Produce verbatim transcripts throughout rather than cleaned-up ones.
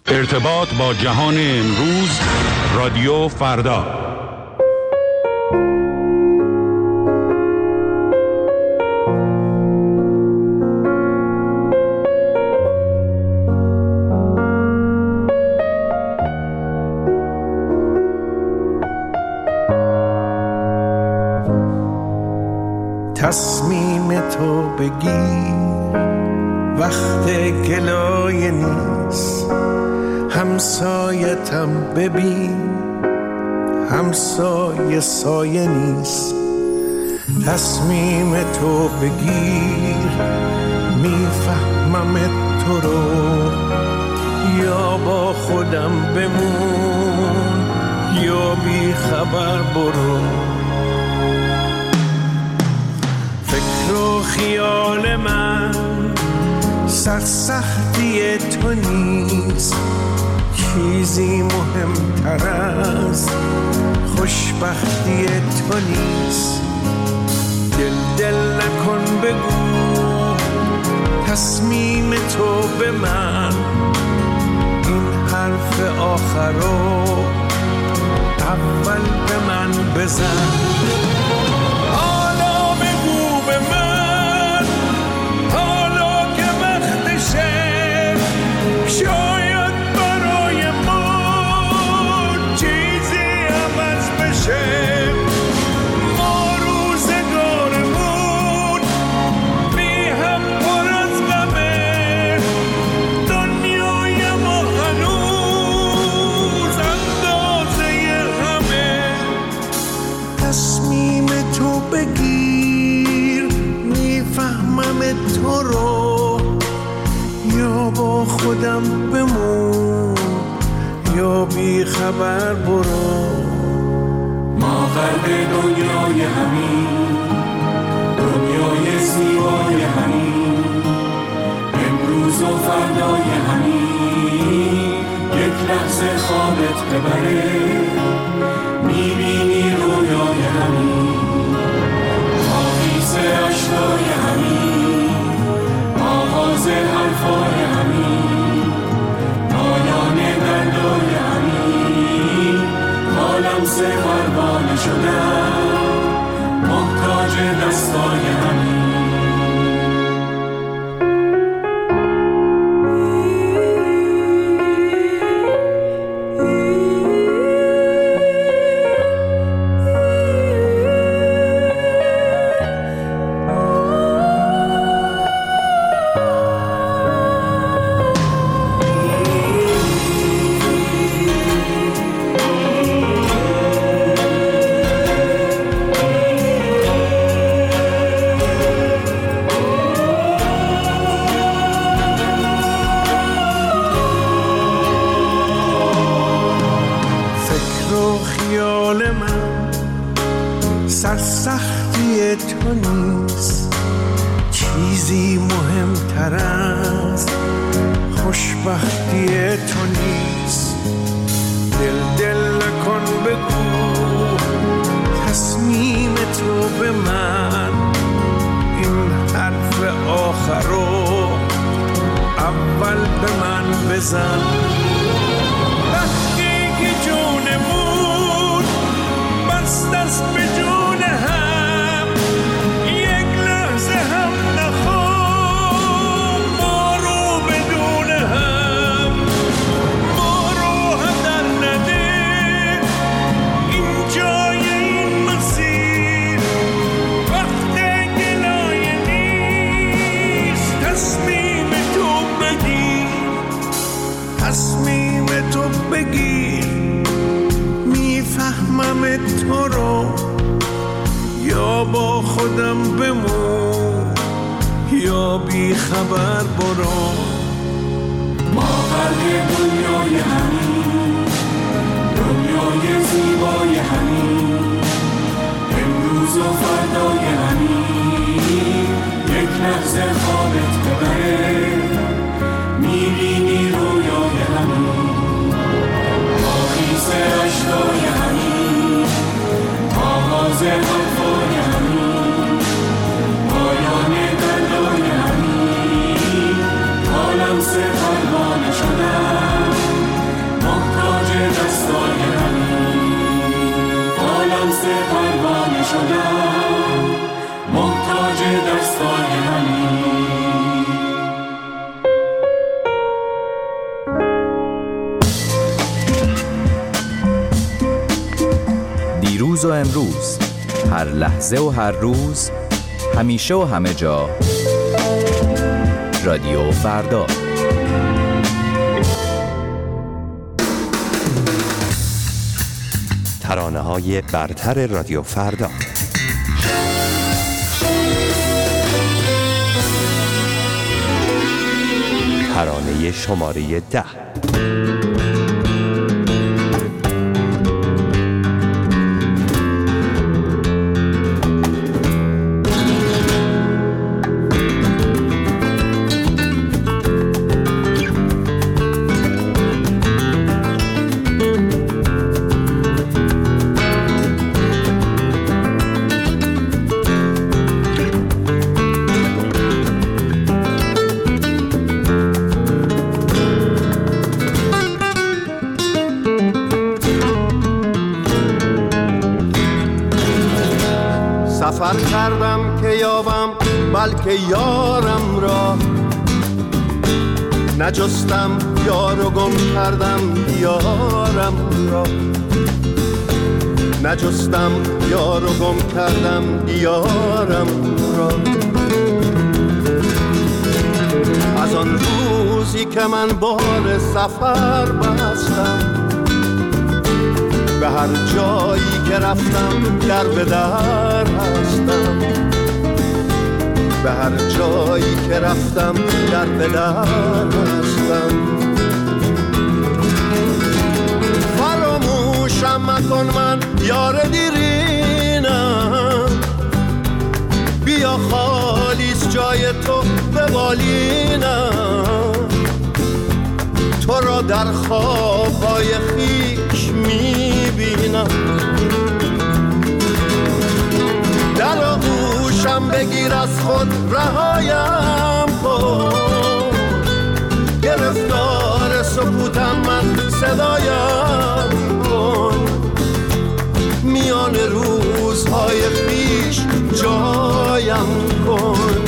ارتباط با جهان امروز، رادیو فردا. تصمیم تو بگیر، وقت گلایه نیست. همسایتم ببین، همسایه سایه نیست. تصمیم تو بگیر، میفهمم تو رو، یا با خودم بمون یا بی خبر برو. فکر و خیال من سرسختی تو نیست، چیزی مهمتر از خوشبختی تو نیست. دل دل نکن بگو تصمیم تو به من، این حرف آخرو اول به من بزن. شاید برای ما چیزی عوض بشه، ما روزگارمون بی هم پر از غمه، دنیای ما هنوز اندازه همه. تصمیم تو بگیر، میفهمم تو رو، یا با خودم بمون یا بی خبر برو. ما قلب دنیای همین، دنیای زیبای همین، امروز و فردای همین. یک لحظه خوابت ببره، میبینی رویای همین، آویز اشکای همین، آغاز حرفای همین، پایان دردای همین. حالم سه پروانه شدم، محتاج دستای همین. سرسختی تو نیست، چیزی مهمتر از خوشبختی تو نیست. دل دل نکن بگو تصمیم تو به من، این حرف آخرو اول به من بزن. وقتی که جونمون بست است به جون هم، یک لحظه هم نخوام ما رو بدون هم. ما رو هدر نده این جای این مسیر، وقت گلایه نیست. تصمیم تو بگیر، تصمیم تو بگیر، میفهمم تو رو، یا با خودم بمون یا بی خبر برو. ما قلب دنیای همین، دنیای زیبای همین، امروز و فردای همین. یک لحظه خوابت ببره، میبینی رویای همین، آغیز اشکای همین، آغاز حرفای همین، پایان دردای همین. حالم سه پروانه شدم، دیروز و امروز، هر لحظه و هر روز، همیشه و همه جا. رادیو فردا. ترانه‌های برتر رادیو فردا. ترانه شماره ده. سفر کردم که یابم بلکه یارم را، نجستم یار و گم کردم یارم را، نجستم یار و گم کردم یارم را. از آن روزی که من بار سفر بستم، به هر جایی که رفتم در به در هستم، به هر جایی که رفتم در به در هستم. فراموشم مکن من یار دیرینم، بیا خالیست جای تو به بالینم، تو را در خوابهای خیش میبینم. در آغوشم بگیر از خود رهایم کن، گرفتار سکوتم من صدایم کن، میان روزهای خیش جایم کن.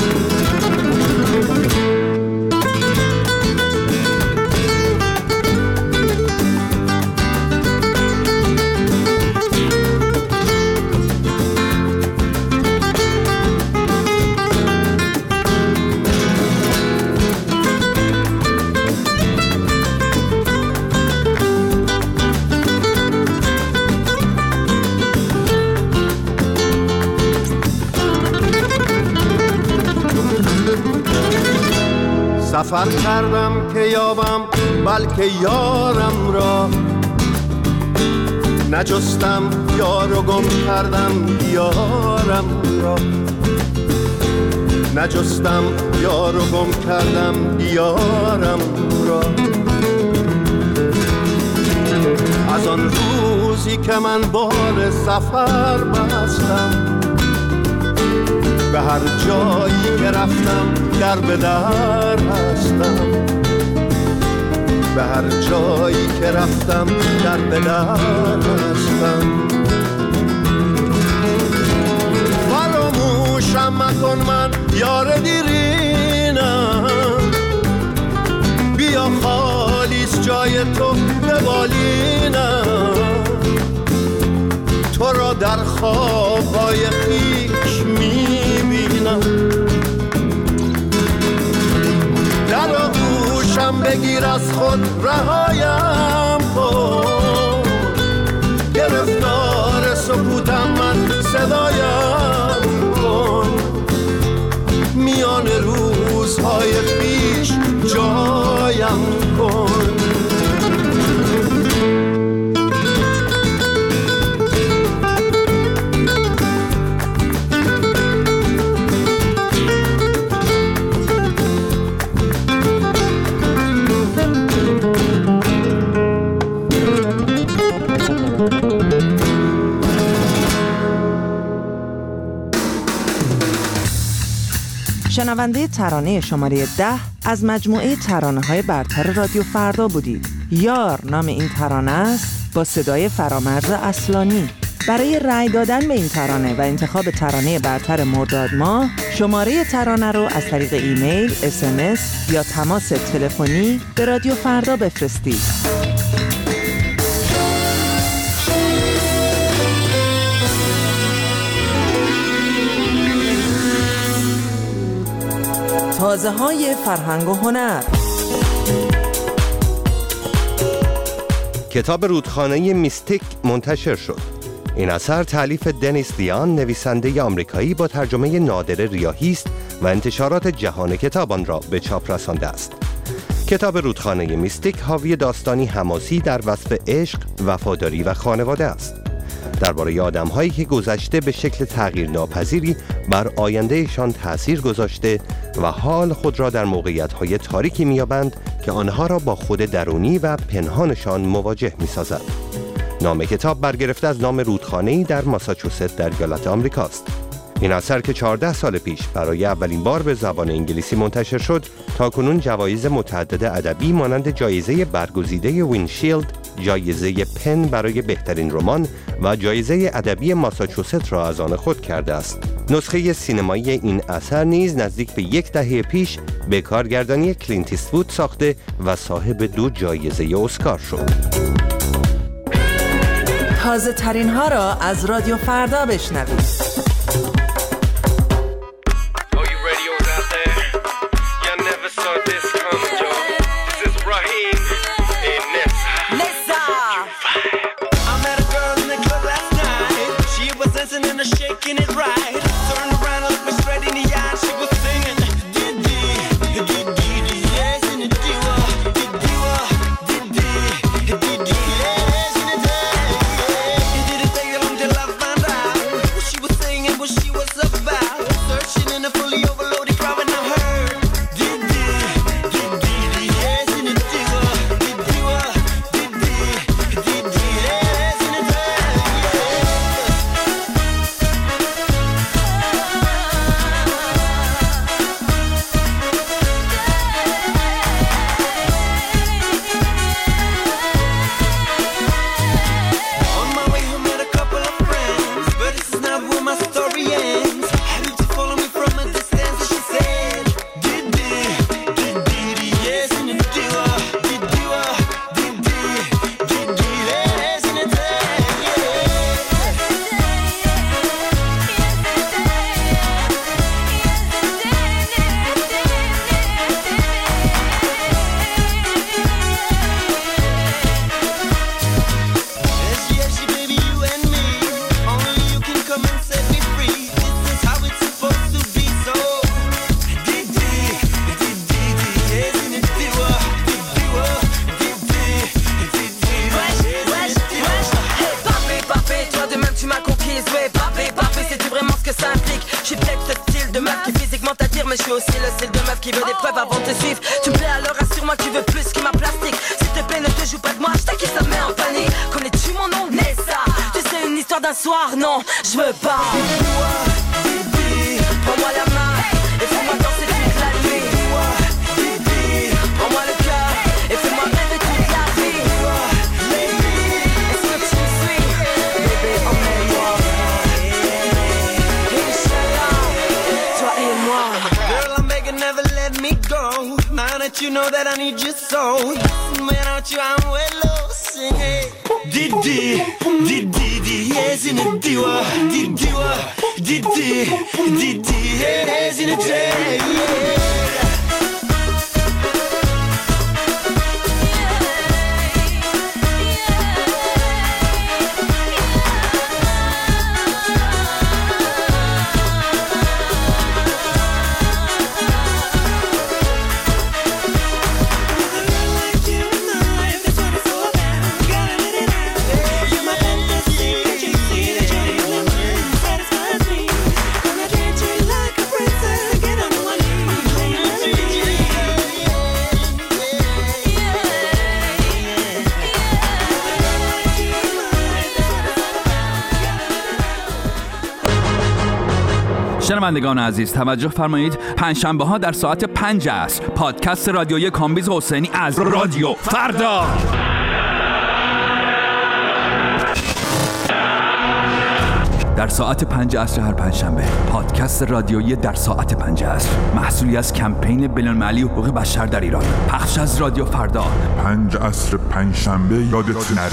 سفر کردم که یابم بلکه یارم را، نجستم یار و گم کردم یارم را، نجستم یار و گم کردم یارم را. از آن روزی که من بار سفر بستم، به هر جایی که رفتم در به در هستم، به هر جایی که رفتم در به در هستم. فراموشم مکن من یار دیرینم، بیا خالیست جای تو به بالینم، تو را در خوابهای خیش میبینم. در آغوشم بگیر از خود رهایم کن، گرفتار سکوتم من صدایم کن، میان روزهای پیش جایم کن. شنونده ترانه شماره ده از مجموعه ترانه‌های برتر رادیو فردا بودید. یار نام این ترانه است با صدای فرامرز اصلانی. برای رأی دادن به این ترانه و انتخاب ترانه برتر مرداد ماه، شماره ترانه رو از طریق ایمیل، اس ام اس یا تماس تلفنی به رادیو فردا بفرستید. سازه های فرهنگ و هنر. کتاب رودخانه میستیک منتشر شد. این اثر تألیف دنیس دیان، نویسنده آمریکایی با ترجمه نادر ریاحی است و انتشارات جهان کتاب آن را به چاپ رسانده است. کتاب رودخانه میستیک حاوی داستانی حماسی در وصف عشق، وفاداری و خانواده است. درباره آدم‌هایی که گذشته به شکل تغییر ناپذیری بر آیندهشان تأثیر گذاشته و حال خود را در موقعیت‌های تاریکی می‌یابند که آنها را با خود درونی و پنهانشان مواجه می‌سازد. نام کتاب برگرفته از نام رودخانه‌ای در ماساچوست در ایالات آمریکاست. این اثر که چهارده سال پیش برای اولین بار به زبان انگلیسی منتشر شد، تاکنون جوایز متعدد ادبی مانند جایزه برگزیده وینشیلد، جایزه پن برای بهترین رمان و جایزه ادبی ماساچوست را از آن خود کرده است. نسخه سینمایی این اثر نیز نزدیک به یک دهه پیش به کارگردانی کلینت ایستوود ساخته و صاحب دو جایزه اسکار شد. تازه ترین ها را از رادیو فردا بشنوید. mais je suis aussi le style de meuf qui veut des preuves avant de te suivre. Tu me plais alors rassure-moi que tu veux plus que ma plastique. S'il te plaît ne te joue pas de moi, je t'acquitte ça me met en panique. Connais-tu mon nom, Nessa? Tu sais une histoire d'un soir, non, je veux pas. Prends-moi la main et fais-moi danser toute la nuit. Prends-moi le cœur et fais-moi rêver toute la vie. Est-ce que tu me suis? Bébé, emmène-moi. Inch'Allah, toi et moi. Girl, I'm begging, never let me go. Now that you know that I need you so. Without you, I'm well lost. Sing it. Didi, Didi, Didi, yes in a diwa. Didiwa, Didi, Didi, yes in a day. شنوندگان عزیز توجه فرمایید، پنجشنبه ها در ساعت پنج است پادکست رادیویی کامبیز حسینی از رادیو فردا. در ساعت پنج عصر هر پنجشنبه پادکست رادیویی در ساعت پنج عصر، محصولی از کمپین بین‌المللی حقوق بشر در ایران، پخش از رادیو فردا. پنج عصر پنجشنبه یادت نره.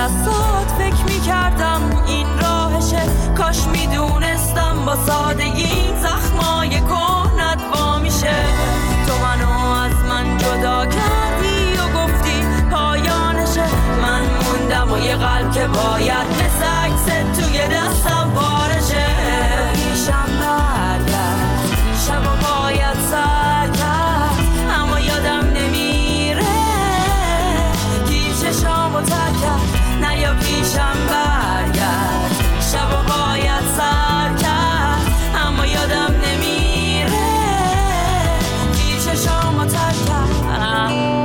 دستات فکر میکردم این راهشه، کاش میدونستم با سادگی زخمای کهنت وا میشه. تو منو از من جدا کردی و گفتی پایانشه، من موندم و یه قلب که باید مثل عکست توی دستم بارشه. پیشم برگرد شب و باید سر کرد، اما یادم نمیره کی چشامو ترک کرد. نه یا پیشم برگرد شب و باید سر کرد، اما یادم نمیره کی چشامو ترک کرد.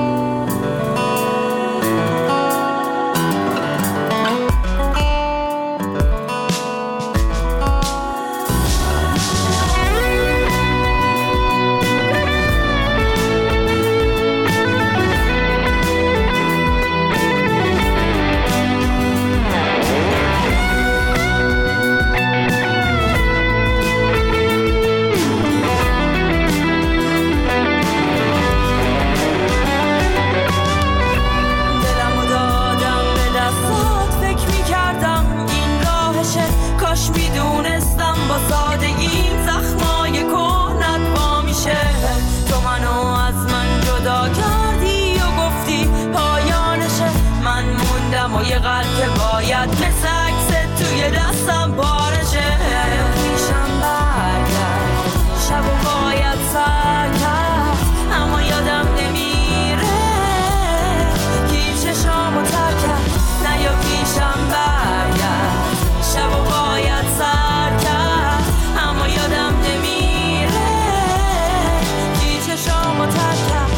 یه قلب که باید مثل عکست توی دستم بارشه. پیشم برگرد شب و باید سر کرد، اما یادم نمیره کی چشامو ترک کرد. نه یا پیشم برگرد شب و باید سر کرد، اما یادم نمیره کی چشامو ترک کرد.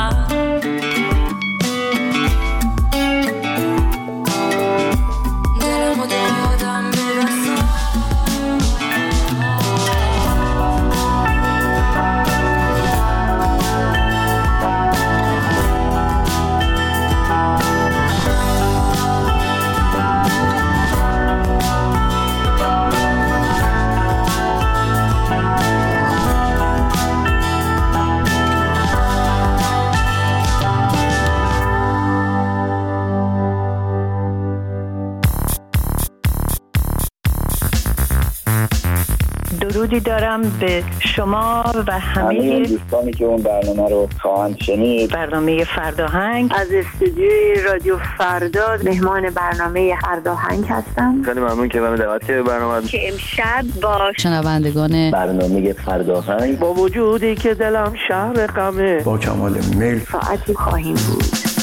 درودی دارم به شما و همه دوستانی که اون برنامه رو خواهند شنید. برنامه فرداهنگ از استودیوی رادیو فردا مهمان برنامه فرداهنگ هستم. خیلی ممنون که منو دعوت کردید برنامه که امشب با شنوندگان برنامه فرداهنگ با وجودی که دلم شهر غمه با کمال میل ساعتی خواهیم بود.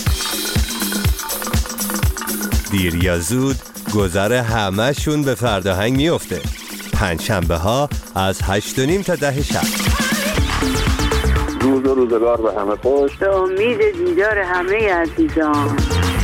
دیر یا زود گذر همه شون به فرداهنگ میفته. پنجشنبه ها از هشت و نیم تا ده شب. روز و روزگار به همه خوش. به امید دیدار همه عزیزان.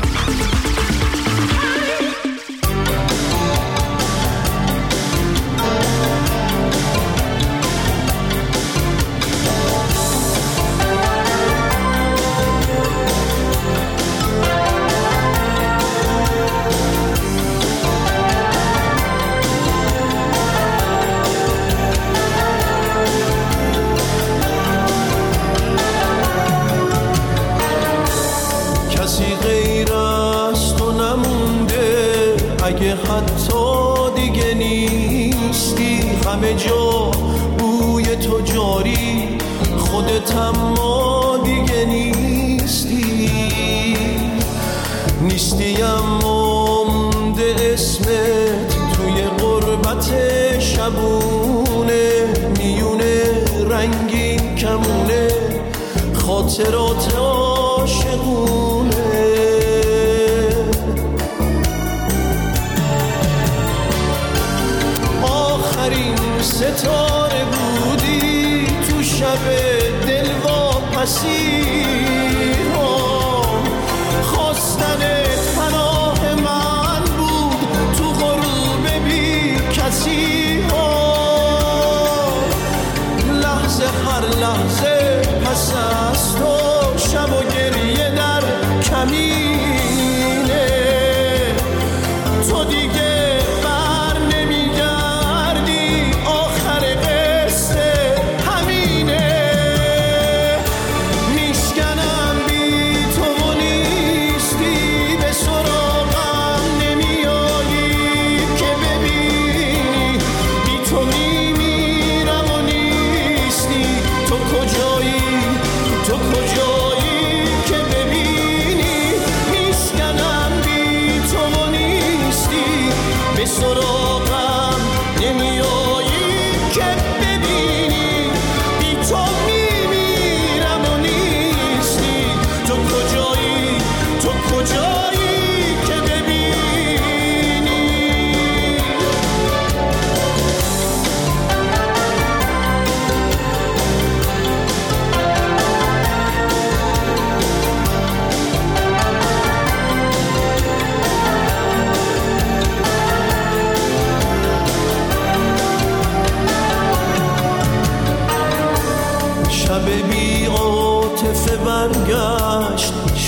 اگه حتی دیگه نیستی، همه جا بوی تو جاری، خودت اما دیگه نیستی. نیستی اما مونده اسمت توی غربت شبونه، میونه رنگین کمونه خاطرات عاشقونه. ستاره بودی تو شب دلواپسی ها، خواستنت پناه من بود تو غروب بی کسی ها. لحظه هر لحظه پس از تو شب و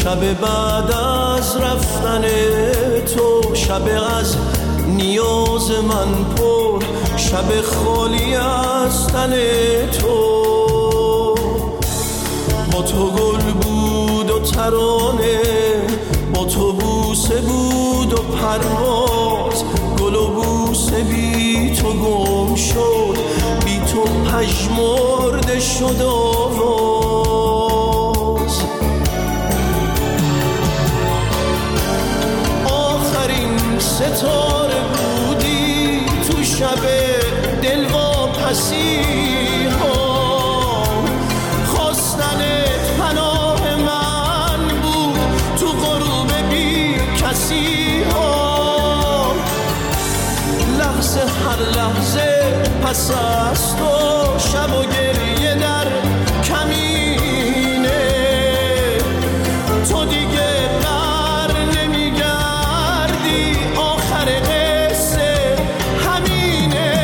شب بعد از رفتن تو، شب از نیاز من پر، شب خالی از تن تو. با تو گل بود و ترانه، با تو بوسه بود و پرواز، گل و بوسه بی تو گم شد، بی تو پژمرده شد آواز. آخرین ستاره بودی تو شب دلواپسی ها، خواستنت پناه من بود تو غروب بی کسی ها. لحظه هر لحظه پس از تو، شب و گریه در کمینه، تو دیگه بر نمیگردی، آخر قصه همینه.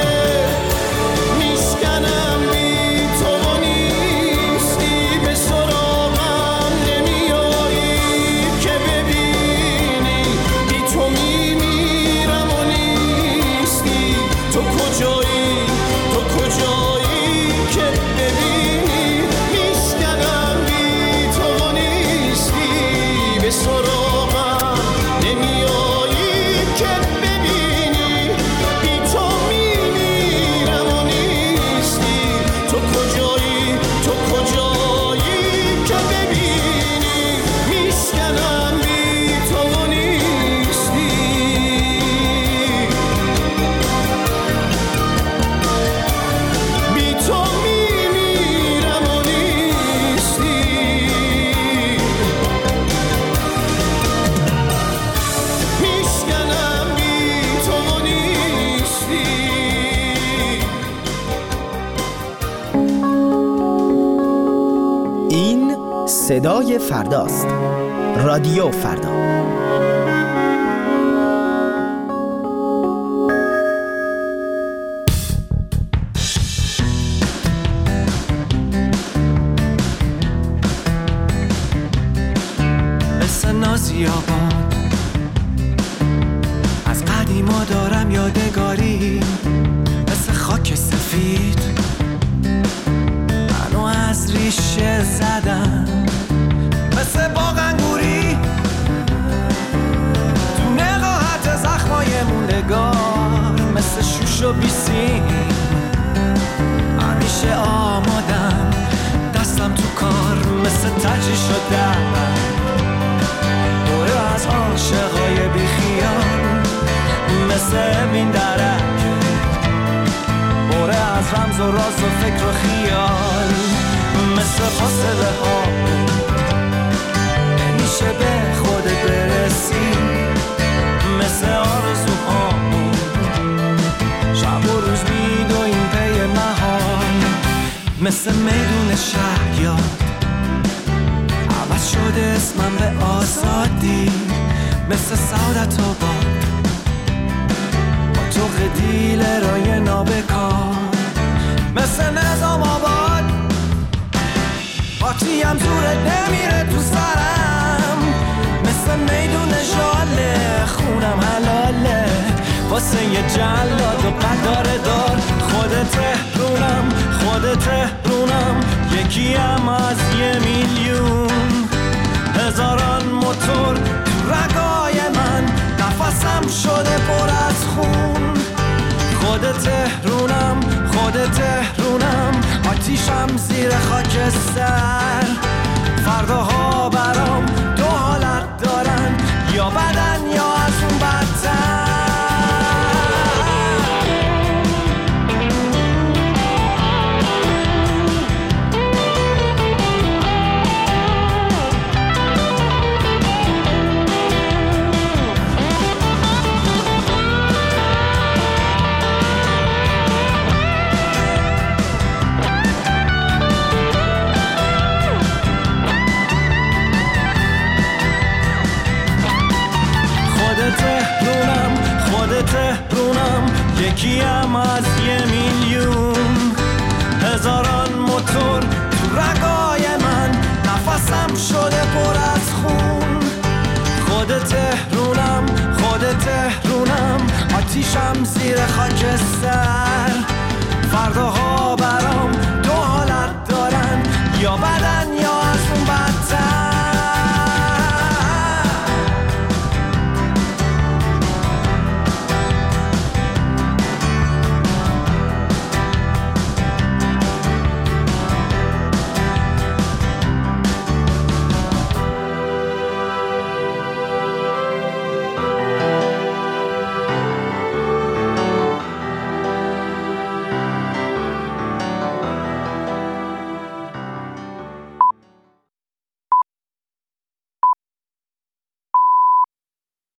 میشکنم بی تو و نیستی، به سراغم نمیایی که ببینی، بی تو میمیرم و نیستی. تو کجایی، تو کجایی که ببینی، میشکنم بی تو و نیستی، به سراغم نمیایی که ببینی، بی تو میمیرم و نیستی. تو کجایی، تو کجایی که ببینی، میشکنم بی تو و نیستی. بی تو میمیرم و نیستی. میشکنم بی تو و نیستی. این صدای فرداست. رادیو فردا. مثل نازی آباد از قدیما دارم یادگاری، مثل خاک سفید منو از ریشه زدن، مثل باغ انگوری تو نقاهت زخمای موندگار، مثل شوش و بیسیم همیشه آمادم، دستم تو کار مثل تجری شدم، دوره از عاشقای بیخیال، مثل این درک بوره از رمز و راز و فکر و خیال، مثل فاصله ها نمیشه به خودت برسی، مثل آرزوها شب و روز میدویم پی محال، مثل میدون شهریار عوض شده اسمم به آزادی، مثل سعادت آباد با تو قدیل رای نابکار، مثل نظام آباد پاتیم زورت نمیره تو سرم، مثل میدون ژاله خونم حلاله واسه یه جلاد و قدار دار، خودت تهرونم خودت تهرونم، یکیم از یه میلیون، هزاران موتور تو رگای من، نفسم شده پر از خون، خودت تهرونم خودت تهرونم، آتیشم زیر خاکستر، فرداها برام دو حالت دارن، یا بدن یا از اون بدتر. تهرونم یکیم از یه میلیون، هزاران موتور تو رگای من، نفسم شده پر از خون. خود تهرونم، خود تهرونم، آتیشم زیر خاکستر. فرداها برام دو حالت دارن، یا بعد